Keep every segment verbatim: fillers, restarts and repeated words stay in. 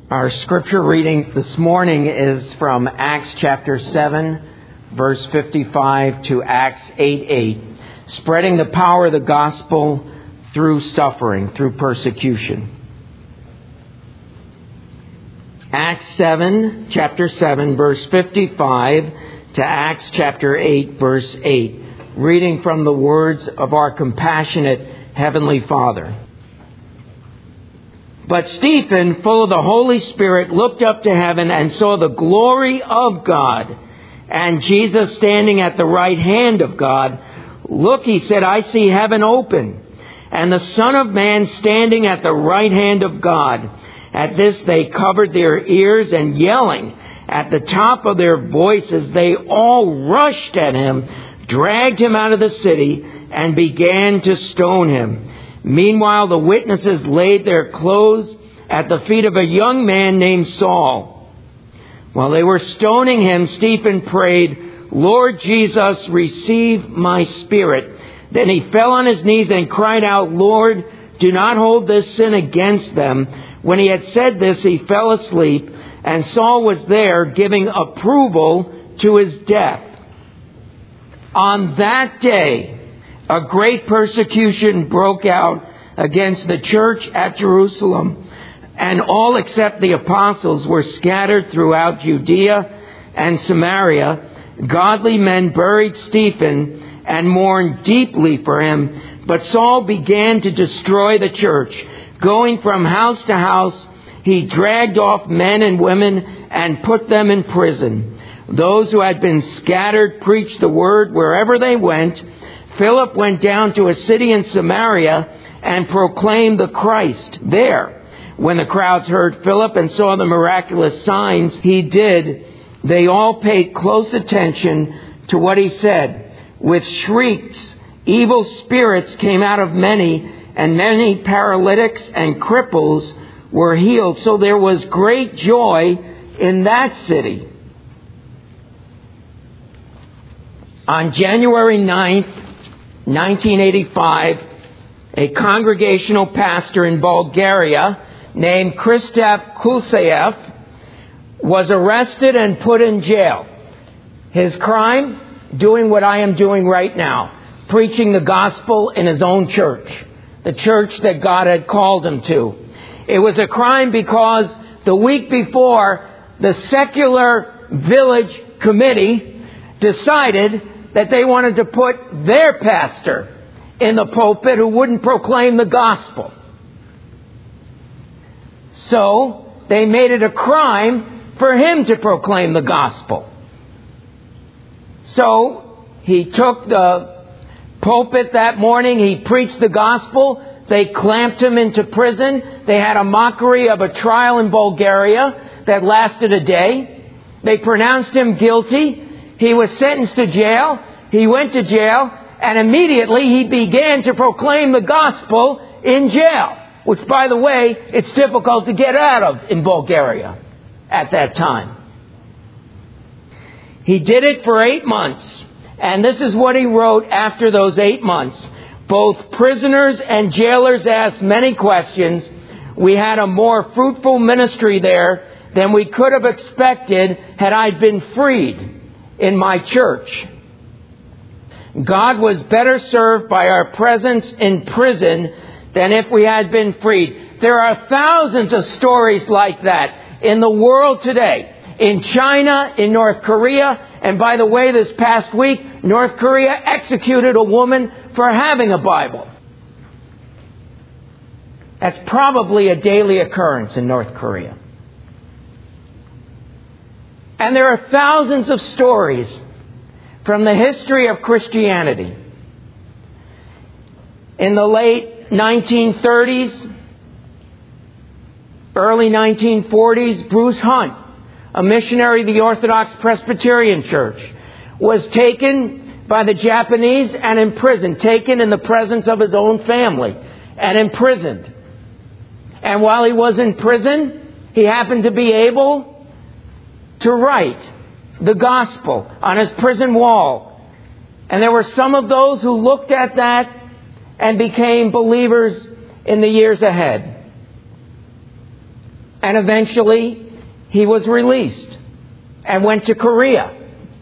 Our scripture reading this morning is from Acts chapter seven, verse fifty-five to Acts eight eight, spreading the power of the gospel through suffering, through persecution. Acts seven, chapter seven, verse fifty-five to Acts chapter eight, verse eight, reading from the words of our compassionate Heavenly Father. But Stephen, full of the Holy Spirit, looked up to heaven and saw the glory of God and Jesus standing at the right hand of God. Look, he said, I see heaven open and the Son of Man standing at the right hand of God. At this they covered their ears, and yelling at the top of their voices, they all rushed at him, dragged him out of the city, and began to stone him. Meanwhile, the witnesses laid their clothes at the feet of a young man named Saul. While they were stoning him, Stephen prayed, Lord Jesus, receive my spirit. Then he fell on his knees and cried out, Lord, do not hold this sin against them. When he had said this, he fell asleep, and Saul was there giving approval to his death. On that day, a great persecution broke out against the church at Jerusalem, and all except the apostles were scattered throughout Judea and Samaria. Godly men buried Stephen and mourned deeply for him, but Saul began to destroy the church. Going from house to house, he dragged off men and women and put them in prison. Those who had been scattered preached the word wherever they went. Philip went down to a city in Samaria and proclaimed the Christ there. When the crowds heard Philip and saw the miraculous signs he did, they all paid close attention to what he said. With shrieks, evil spirits came out of many, and many paralytics and cripples were healed. So there was great joy in that city. On January ninth, nineteen eighty-five, a congregational pastor in Bulgaria named Christoph Kulsayev was arrested and put in jail. His crime? Doing what I am doing right now, preaching the gospel in his own church, the church that God had called him to. It was a crime because the week before, the secular village committee decided that they wanted to put their pastor in the pulpit who wouldn't proclaim the gospel. So they made it a crime for him to proclaim the gospel. So he took the pulpit that morning, he preached the gospel, they clamped him into prison, they had a mockery of a trial in Bulgaria that lasted a day. They pronounced him guilty. He was sentenced to jail. He went to jail, and immediately he began to proclaim the gospel in jail, which, by the way, it's difficult to get out of in Bulgaria at that time. He did it for eight months, and this is what he wrote after those eight months. Both prisoners and jailers asked many questions. We had a more fruitful ministry there than we could have expected had I been freed in my church. God was better served by our presence in prison than if we had been freed. There are thousands of stories like that in the world today. In China, in North Korea, and by the way, this past week, North Korea executed a woman for having a Bible. That's probably a daily occurrence in North Korea. And there are thousands of stories from the history of Christianity. In the late nineteen thirties, early nineteen forties, Bruce Hunt, a missionary of the Orthodox Presbyterian Church, was taken by the Japanese and imprisoned, taken in the presence of his own family and imprisoned. And while he was in prison, he happened to be able to write the gospel on his prison wall. And there were some of those who looked at that and became believers in the years ahead. And eventually, he was released and went to Korea.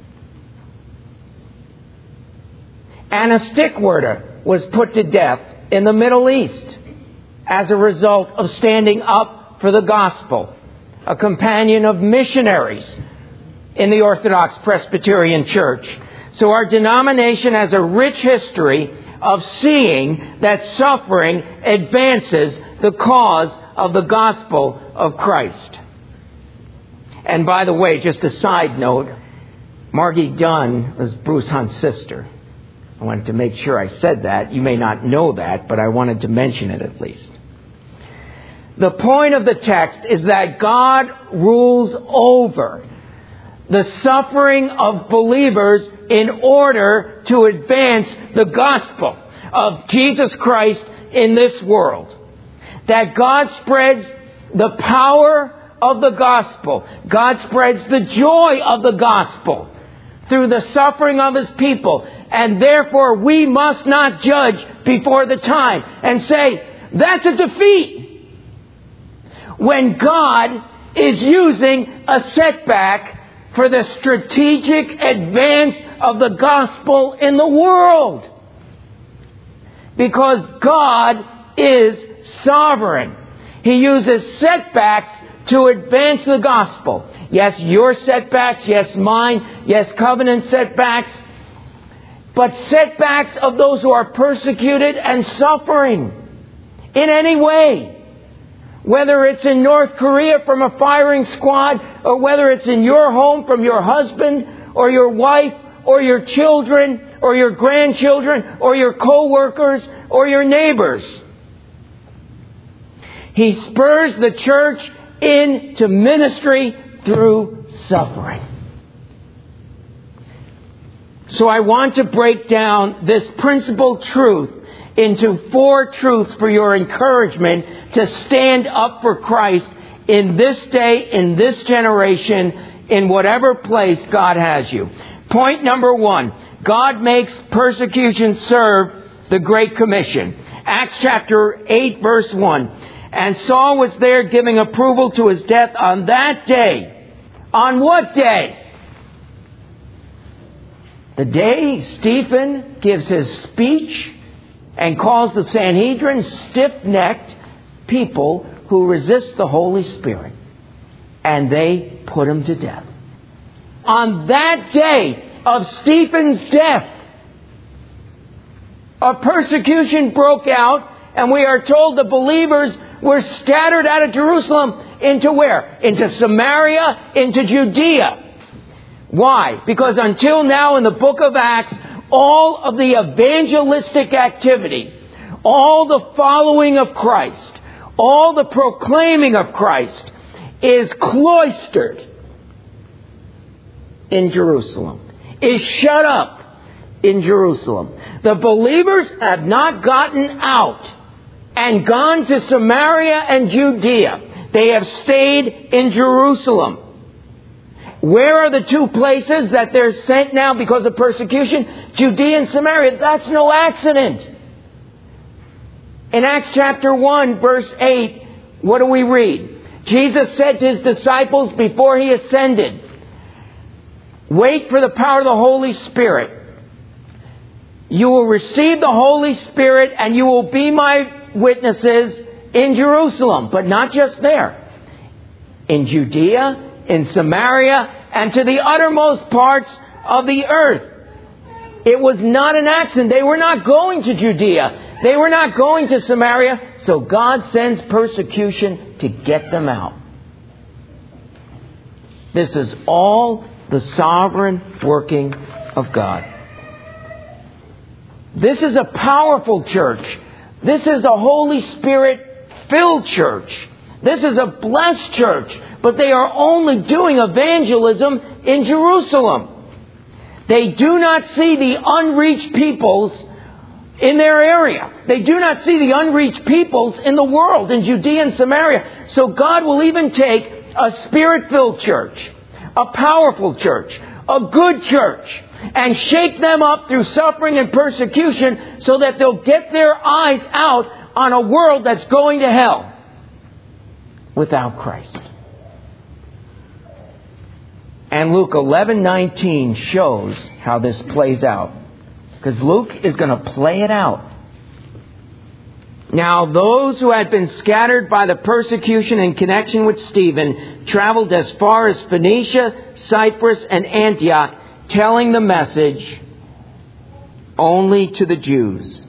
And a stickworder was put to death in the Middle East as a result of standing up for the gospel, a companion of missionaries in the Orthodox Presbyterian Church. So our denomination has a rich history of seeing that suffering advances the cause of the gospel of Christ. And by the way, just a side note, Margie Dunn was Bruce Hunt's sister. I wanted to make sure I said that. You may not know that, but I wanted to mention it at least. The point of the text is that God rules over the suffering of believers in order to advance the gospel of Jesus Christ in this world. That God spreads the power of the gospel. God spreads the joy of the gospel through the suffering of His people. And therefore we must not judge before the time and say, that's a defeat. When God is using a setback for the strategic advance of the gospel in the world. Because God is sovereign. He uses setbacks to advance the gospel. Yes, your setbacks. Yes, mine. Yes, covenant setbacks. But setbacks of those who are persecuted and suffering in any way. Whether it's in North Korea from a firing squad, or whether it's in your home from your husband, or your wife, or your children, or your grandchildren, or your co-workers, or your neighbors. He spurs the church into ministry through suffering. So I want to break down this principal truth into four truths for your encouragement to stand up for Christ in this day, in this generation, in whatever place God has you. Point number one, God makes persecution serve the Great Commission. Acts chapter eight, verse one. And Saul was there giving approval to his death on that day. On what day? The day Stephen gives his speech and calls the Sanhedrin stiff-necked people who resist the Holy Spirit. And they put him to death. On that day of Stephen's death, a persecution broke out, and we are told the believers were scattered out of Jerusalem into where? Into Samaria, into Judea. Why? Because until now in the book of Acts, all of the evangelistic activity, all the following of Christ, all the proclaiming of Christ is cloistered in Jerusalem, is shut up in Jerusalem. The believers have not gotten out and gone to Samaria and Judea. They have stayed in Jerusalem. Where are the two places that they're sent now because of persecution? Judea and Samaria. That's no accident. In Acts chapter one, verse eight, what do we read? Jesus said to His disciples before He ascended, wait for the power of the Holy Spirit. You will receive the Holy Spirit and you will be my witnesses in Jerusalem. But not just there. In Judea, in Samaria, and to the uttermost parts of the earth. It was not an accident. They were not going to Judea. They were not going to Samaria. So God sends persecution to get them out. This is all the sovereign working of God. This is a powerful church. This is a Holy Spirit-filled church. This is a blessed church. But they are only doing evangelism in Jerusalem. They do not see the unreached peoples in their area. They do not see the unreached peoples in the world, in Judea and Samaria. So God will even take a Spirit-filled church, a powerful church, a good church, and shake them up through suffering and persecution so that they'll get their eyes out on a world that's going to hell. without Christ. And Luke eleven nineteen shows how this plays out. Because Luke is going to play it out. Now, those who had been scattered by the persecution in connection with Stephen traveled as far as Phoenicia, Cyprus, and Antioch, telling the message only to the Jews.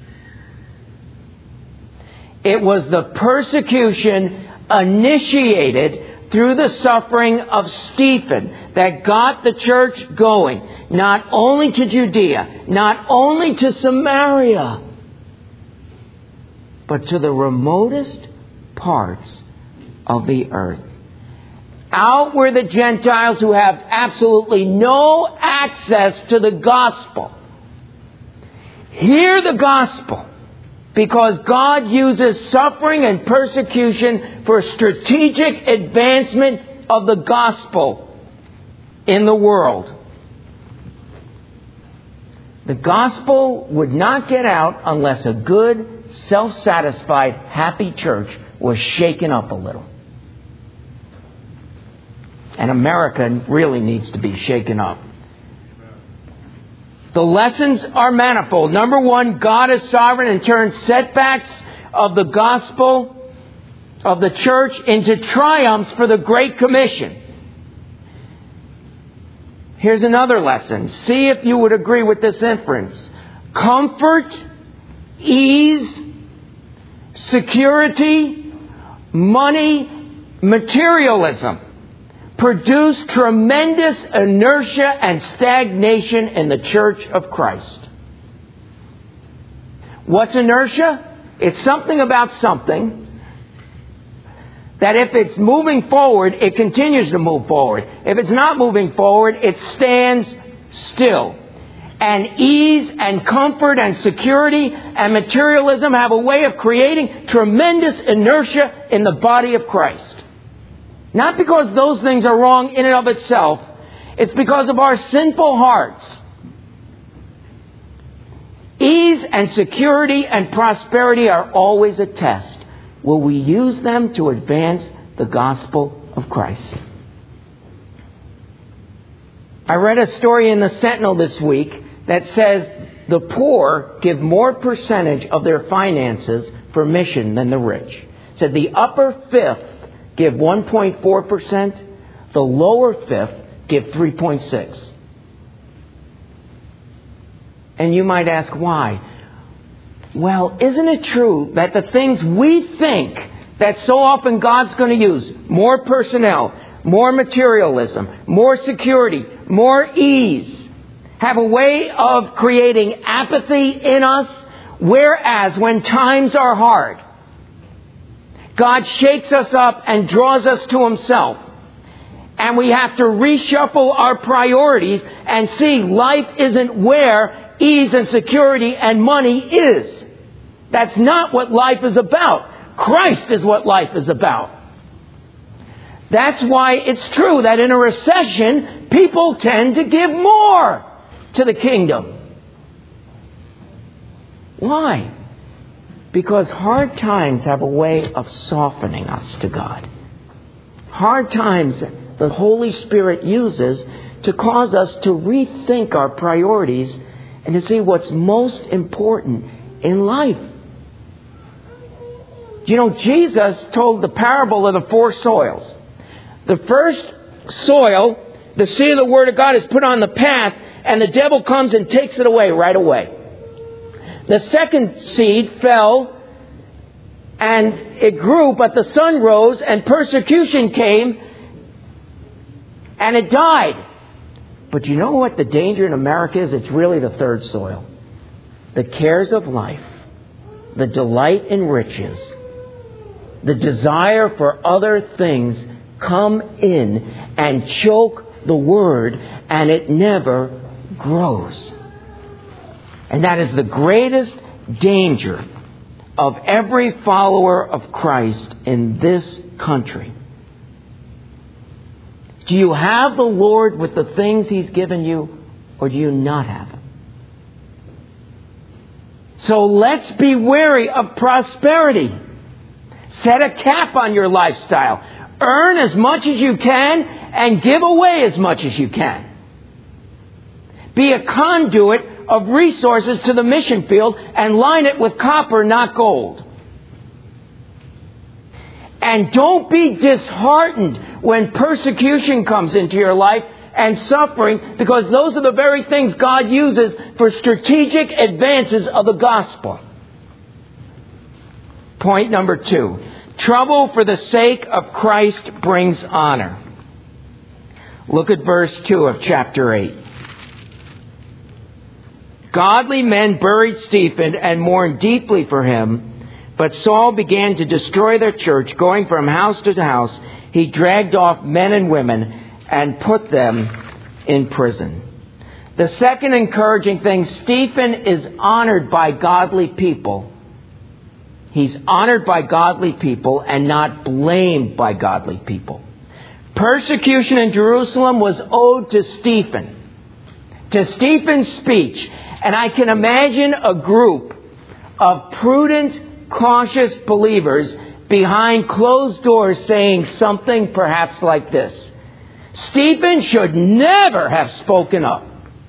It was the persecution initiated through the suffering of Stephen that got the church going, not only to Judea, not only to Samaria, but to the remotest parts of the earth. Out were the Gentiles who have absolutely no access to the gospel. Hear the gospel, because God uses suffering and persecution for strategic advancement of the gospel in the world. The gospel would not get out unless a good, self-satisfied, happy church was shaken up a little. And America really needs to be shaken up. The lessons are manifold. Number one, God is sovereign and turns setbacks of the gospel of the church into triumphs for the Great Commission. Here's another lesson. See if you would agree with this inference. Comfort, ease, security, money, materialism produce tremendous inertia and stagnation in the Church of Christ. What's inertia? It's something about something that if it's moving forward, it continues to move forward. If it's not moving forward, it stands still. And ease and comfort and security and materialism have a way of creating tremendous inertia in the body of Christ. Not because those things are wrong in and of itself. It's because of our sinful hearts. Ease and security and prosperity are always a test. Will we use them to advance the gospel of Christ? I read a story in the Sentinel this week that says the poor give more percentage of their finances for mission than the rich. It said the upper fifth give one point four percent, the lower fifth give three point six. And you might ask why? Well, isn't it true that the things we think that so often God's going to use, more personnel, more materialism, more security, more ease, have a way of creating apathy in us, whereas when times are hard, God shakes us up and draws us to Himself. And we have to reshuffle our priorities and see life isn't where ease and security and money is. That's not what life is about. Christ is what life is about. That's why it's true that in a recession, people tend to give more to the kingdom. Why? Because hard times have a way of softening us to God. Hard times the Holy Spirit uses to cause us to rethink our priorities and to see what's most important in life. You know, Jesus told the parable of the four soils. The first soil, the seed of the Word of God, is put on the path, and the devil comes and takes it away right away. The second seed fell, and it grew, but the sun rose, and persecution came, and it died. But you know what the danger in America is? It's really the third soil. The cares of life, the delight in riches, the desire for other things come in and choke the Word, and it never grows. And that is the greatest danger of every follower of Christ in this country. Do you have the Lord with the things He's given you, or do you not have Him? So let's be wary of prosperity. Set a cap on your lifestyle. Earn as much as you can and give away as much as you can. Be a conduit of resources to the mission field and line it with copper, not gold. And don't be disheartened when persecution comes into your life and suffering, because those are the very things God uses for strategic advances of the gospel. Point number two. Trouble for the sake of Christ brings honor. Look at verse two of chapter eight. Godly men buried Stephen and mourned deeply for him, but Saul began to destroy their church, going from house to house. He dragged off men and women and put them in prison. The second encouraging thing, Stephen is honored by godly people. He's honored by godly people and not blamed by godly people. Persecution in Jerusalem was owed to Stephen, to Stephen's speech. And I can imagine a group of prudent, cautious believers behind closed doors saying something perhaps like this: Stephen should never have spoken up.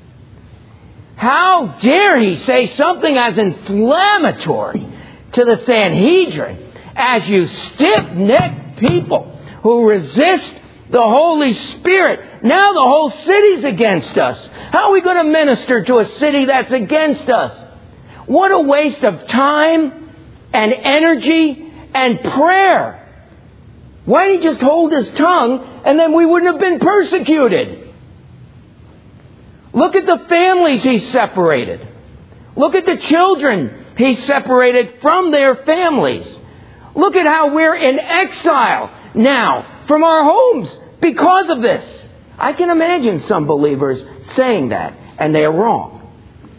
How dare he say something as inflammatory to the Sanhedrin, as you stiff-necked people who resist the Holy Spirit. Now the whole city's against us. How are we going to minister to a city that's against us? What a waste of time and energy and prayer. Why didn't he just hold his tongue and then we wouldn't have been persecuted? Look at the families he separated. Look at the children he separated from their families. Look at how we're in exile now from our homes because of this. I can imagine some believers saying that, and they are wrong.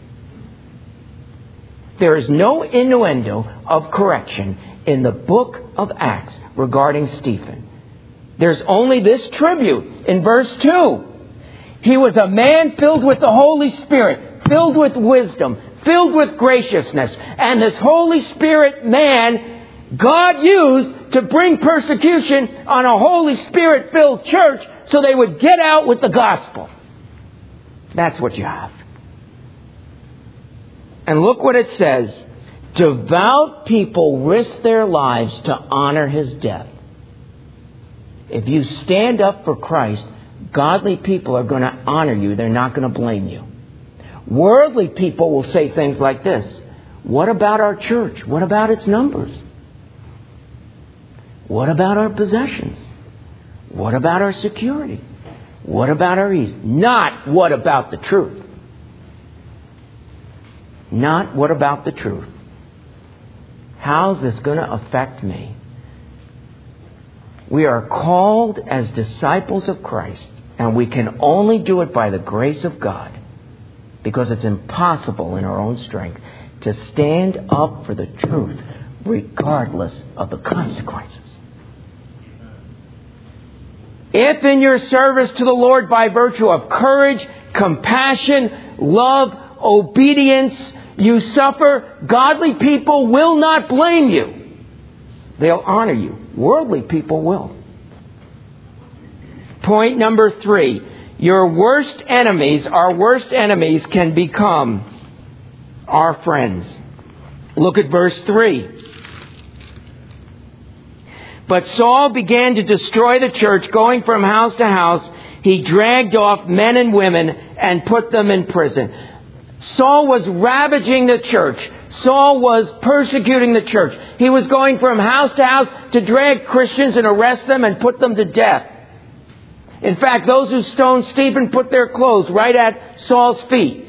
There is no innuendo of correction in the book of Acts regarding Stephen. There's only this tribute in verse two. He was a man filled with the Holy Spirit, filled with wisdom, filled with graciousness. And this Holy Spirit man, God used to bring persecution on a Holy Spirit-filled church so they would get out with the gospel. That's what you have. And look what it says. Devout people risk their lives to honor his death. If you stand up for Christ, godly people are going to honor you. They're not going to blame you. Worldly people will say things like this: what about our church? What about its numbers? What about our possessions? What about our security? What about our ease? Not what about the truth. Not what about the truth. How's this going to affect me? We are called as disciples of Christ, and we can only do it by the grace of God, because it's impossible in our own strength to stand up for the truth regardless of the consequences. If in your service to the Lord by virtue of courage, compassion, love, obedience, you suffer, godly people will not blame you. They'll honor you. Worldly people will. Point number three. Your worst enemies, our worst enemies, can become our friends. Look at verse three. But Saul began to destroy the church, going from house to house. He dragged off men and women and put them in prison. Saul was ravaging the church. Saul was persecuting the church. He was going from house to house to drag Christians and arrest them and put them to death. In fact, those who stoned Stephen put their clothes right at Saul's feet.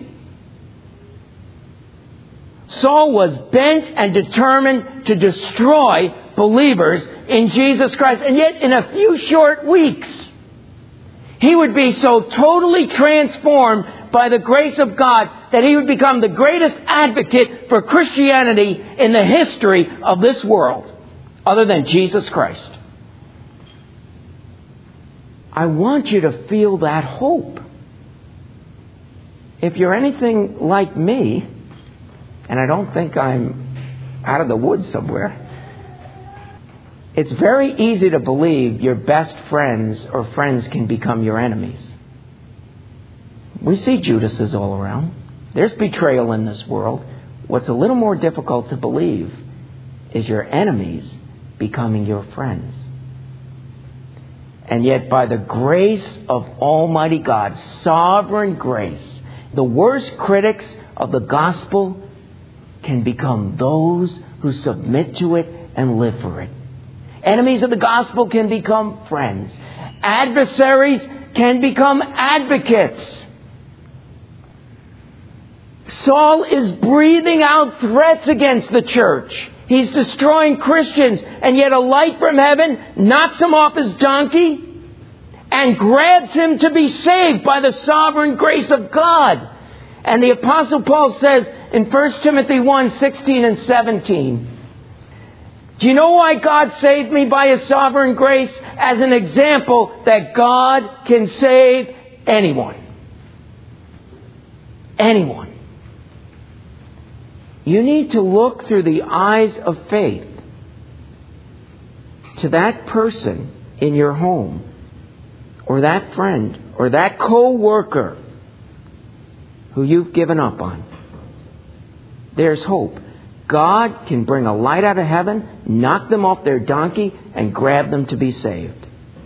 Saul was bent and determined to destroy believers in Jesus Christ. And yet, in a few short weeks, he would be so totally transformed by the grace of God that he would become the greatest advocate for Christianity in the history of this world, other than Jesus Christ. I want you to feel that hope. If you're anything like me, and I don't think I'm out of the woods somewhere, It's very easy to believe your best friends or friends can become your enemies. We see Judases all around. There's betrayal in this world. What's a little more difficult to believe is your enemies becoming your friends. And yet, by the grace of Almighty God, sovereign grace, the worst critics of the gospel can become those who submit to it and live for it. Enemies of the gospel can become friends. Adversaries can become advocates. Saul is breathing out threats against the church. He's destroying Christians, and yet a light from heaven knocks him off his donkey and grabs him to be saved by the sovereign grace of God. And the Apostle Paul says in First Timothy one, sixteen and seventeen, do you know why God saved me by His sovereign grace? As an example that God can save anyone. Anyone. You need to look through the eyes of faith to that person in your home, or that friend, or that co-worker who you've given up on. There's hope. God can bring a light out of heaven, knock them off their donkey, and grab them to be saved.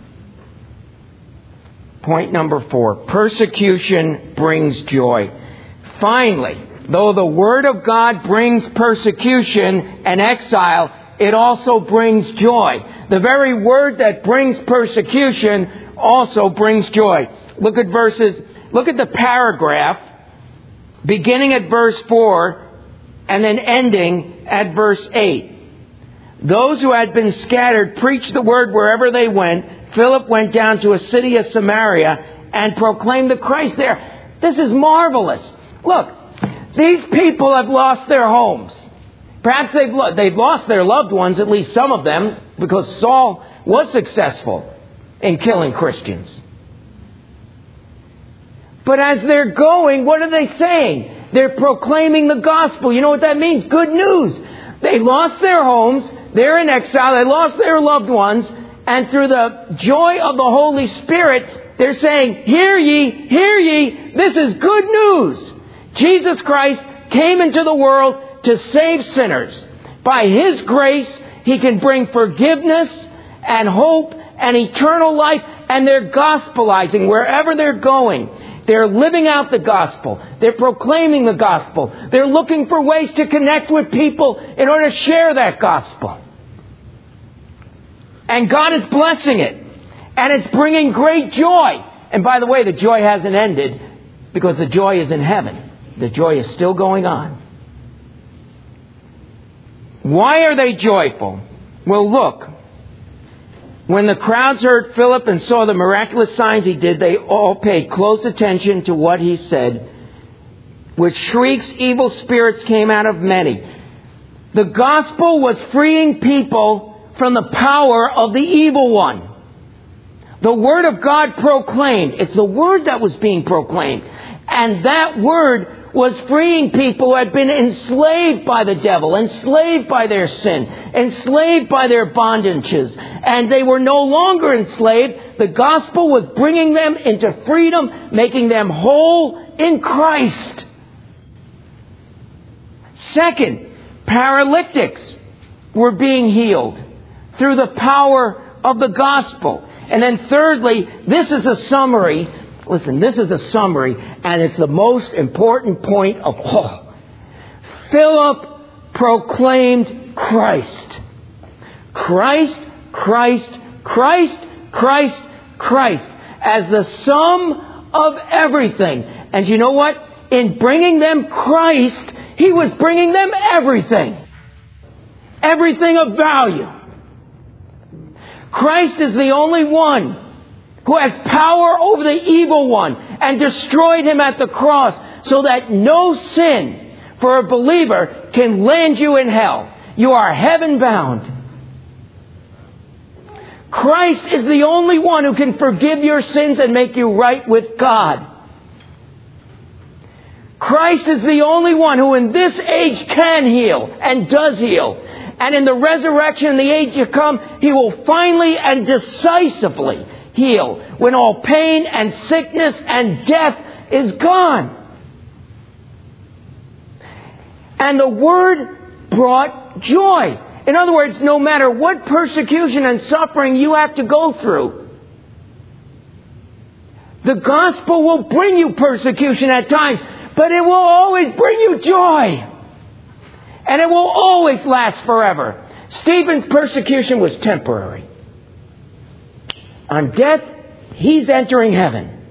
Point number four. Persecution brings joy. Finally, though the Word of God brings persecution and exile, it also brings joy. The very word that brings persecution also brings joy. Look at verses, look at the paragraph beginning at verse four and then ending at verse eight. Those who had been scattered preached the word wherever they went. Philip went down to a city of Samaria and proclaimed the Christ there. This is marvelous. Look, these people have lost their homes. Perhaps they've, lo- they've lost their loved ones, at least some of them, because Saul was successful in killing Christians. But as they're going, what are they saying? They're proclaiming the gospel. You know what that means? Good news. They lost their homes. They're in exile. They lost their loved ones. And through the joy of the Holy Spirit, they're saying, hear ye, hear ye, this is good news. Jesus Christ came into the world to save sinners. By His grace, He can bring forgiveness and hope and eternal life. And they're gospelizing wherever they're going. They're living out the gospel. They're proclaiming the gospel. They're looking for ways to connect with people in order to share that gospel. And God is blessing it. And it's bringing great joy. And by the way, the joy hasn't ended because the joy is in heaven. The joy is still going on. Why are they joyful? Well, look. When the crowds heard Philip and saw the miraculous signs he did, they all paid close attention to what he said. With shrieks, evil spirits came out of many. The gospel was freeing people from the power of the evil one. The word of God proclaimed. It's the word that was being proclaimed. And that word was freeing people who had been enslaved by the devil, enslaved by their sin, enslaved by their bondages. And they were no longer enslaved. The gospel was bringing them into freedom, making them whole in Christ. Second, paralytics were being healed through the power of the gospel. And then thirdly, this is a summary. Listen, this is a summary, and it's the most important point of all. Philip proclaimed Christ. Christ, Christ, Christ, Christ, Christ, as the sum of everything. And you know what? In bringing them Christ, He was bringing them everything. Everything of value. Christ is the only one who has power over the evil one and destroyed him at the cross so that no sin for a believer can land you in hell. You are heaven bound. Christ is the only one who can forgive your sins and make you right with God. Christ is the only one who in this age can heal and does heal. And in the resurrection in the age to come, He will finally and decisively heal when all pain and sickness and death is gone. And the Word brought joy. In other words, no matter what persecution and suffering you have to go through, the gospel will bring you persecution at times, but it will always bring you joy. And it will always last forever. Stephen's persecution was temporary. On death, he's entering heaven.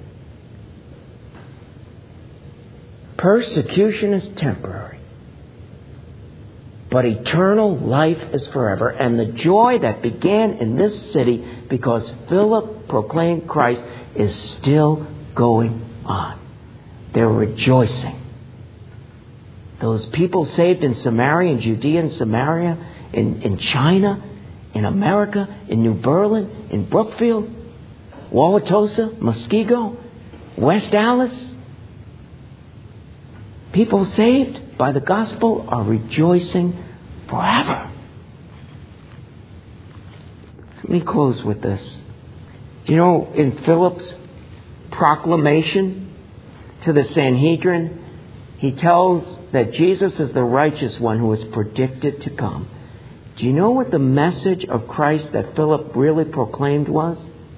Persecution is temporary. But eternal life is forever. And the joy that began in this city because Philip proclaimed Christ is still going on. They're rejoicing. Those people saved in Samaria, in Judea and Samaria, in, in China, in America, in New Berlin, in Brookfield, Wauwatosa, Muskego, West Dallas. People saved by the gospel are rejoicing forever. Let me close with this. You know, in Philip's proclamation to the Sanhedrin, he tells that Jesus is the righteous one who is predicted to come. Do you know what the message of Christ that Philip really proclaimed was?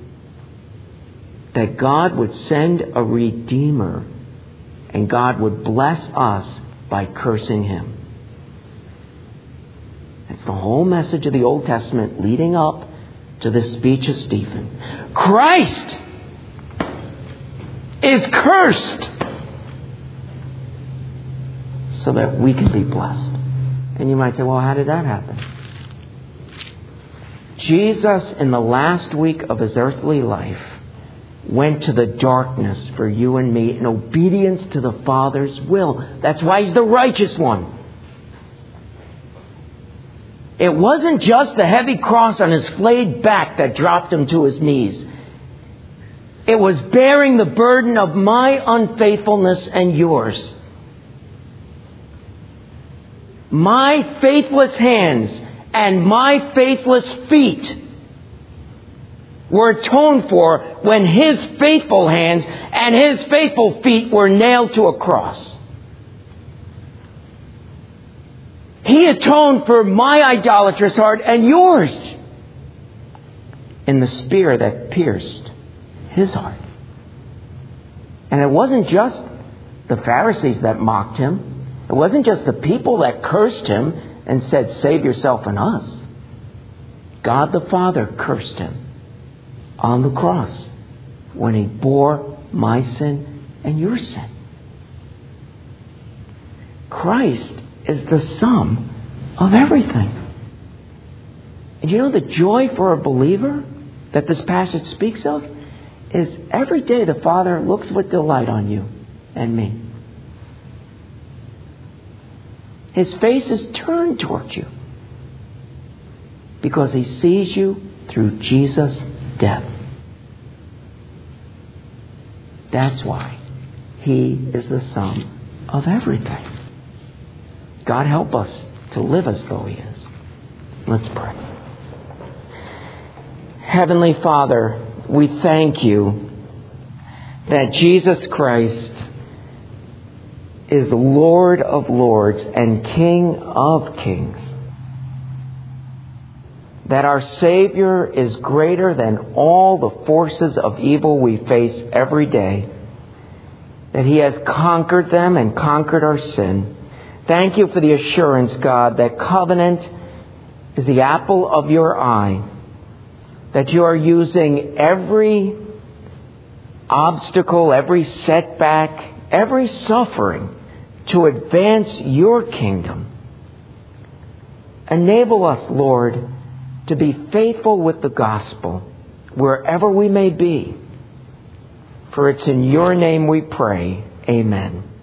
That God would send a Redeemer and God would bless us by cursing Him. That's the whole message of the Old Testament leading up to the speech of Stephen. Christ is cursed so that we can be blessed. And you might say, well, how did that happen? Jesus, in the last week of His earthly life, went to the darkness for you and me in obedience to the Father's will. That's why He's the righteous one. It wasn't just the heavy cross on His flayed back that dropped Him to His knees. It was bearing the burden of my unfaithfulness and yours. My faithless hands and my faithless feet were atoned for when His faithful hands and His faithful feet were nailed to a cross. He atoned for my idolatrous heart and yours in the spear that pierced His heart. And it wasn't just the Pharisees that mocked Him. It wasn't just the people that cursed Him and said, save yourself and us. God the Father cursed Him on the cross when He bore my sin and your sin. Christ is the sum of everything. And you know the joy for a believer that this passage speaks of is every day the Father looks with delight on you and me. His face is turned toward you because He sees you through Jesus' death. That's why He is the sum of everything. God help us to live as though He is. Let's pray. Heavenly Father, we thank You that Jesus Christ is Lord of lords and King of kings. That our Savior is greater than all the forces of evil we face every day. That He has conquered them and conquered our sin. Thank You for the assurance, God, that covenant is the apple of Your eye. That You are using every obstacle, every setback, every suffering to advance Your kingdom. Enable us, Lord, to be faithful with the gospel wherever we may be. For it's in Your name we pray. Amen.